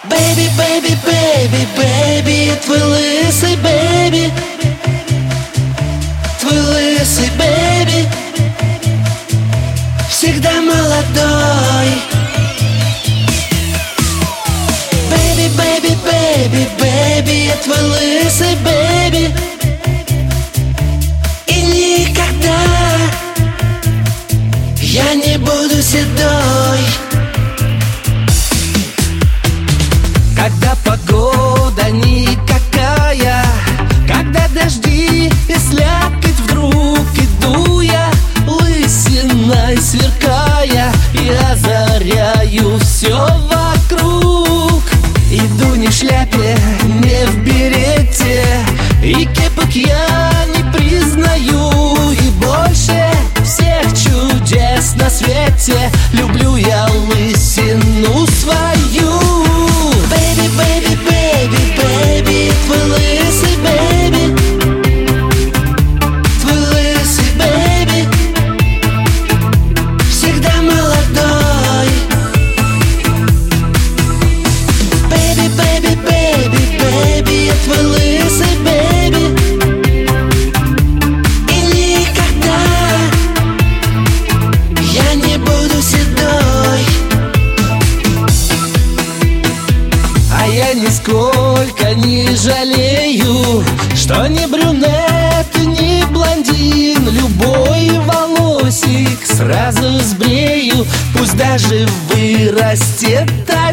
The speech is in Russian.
Baby, baby, baby, baby, твой лысый baby, твой лысый baby, всегда молодой. Baby, baby, baby, baby, твой лысый baby, и никогда я не буду седой. Когда погода никакая, когда дожди и слякоть вдруг иду я, лысиной сверкая, и озаряю все вокруг. Иду не в шляпе, не в берете, и кепок я не признаю. И больше всех чудес на свете люблю я лысину свою. Baby, baby, baby, baby, твой лысый baby, твой лысый baby, всегда молодой. Baby, baby, baby, baby, твой лысый baby, и никогда я не буду седой. А я нисколько не жалею, что ни брюнет, ни блондин. Любой волосик сразу сбрею, пусть даже вырастет так.